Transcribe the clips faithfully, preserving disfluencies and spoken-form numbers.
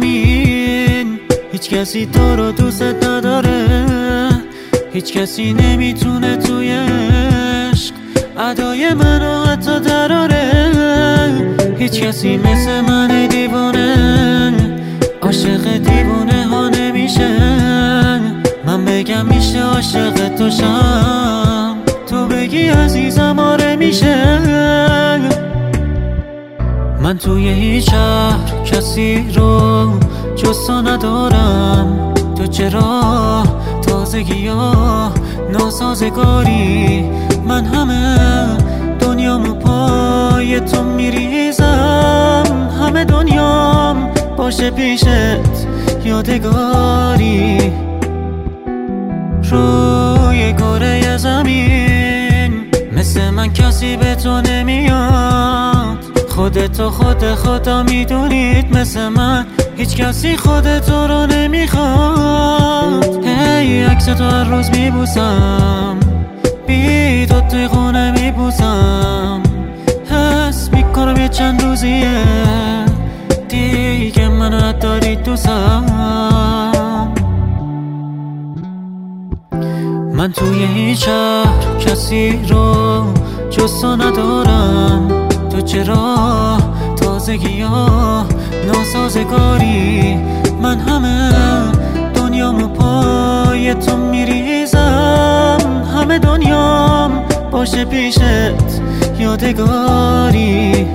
زمین هیچ کسی تو رو دوست نداره، هیچ کسی نمیتونه توی عشق ادای منو حتی دراره. هیچ کسی مثل من دیوانه عاشق دیوانه ها نمیشه. من بگم میشه عاشق تو شم، تو بگی عزیزم آره میشه. من توی هیچ شهر کسی رو جز تو ندارم، تو چرا تازگی ها ناسازگاری؟ من همه دنیامو پای تو میریزم، همه دنیام باشه پیشت یادگاری. روی کره زمین مثل من کسی به تو نمیاد، خودتو خود خدا میدونید مثل من هیچ کسی خودتو رو نمیخواد. هی عکس تو هر روز میبوسم، بی تو توی خونه میبوسم، حس میکنم یه چند روزیه دیگه منو نداری دوستم. من توی هیچ شهر کسی رو جز تو ندارم، تو چرا تازگی ها ناسازگاری؟ من همه دنیامو پای تو میریزم، همه دنیام باشه پیشت یادگاری.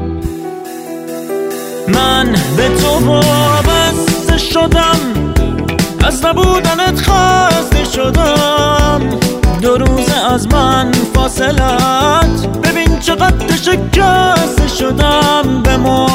من به تو وابسته شدم، از نبودنت خسته شدم. دو روز از من فاصلت ببین چقدر شکسته شدم. به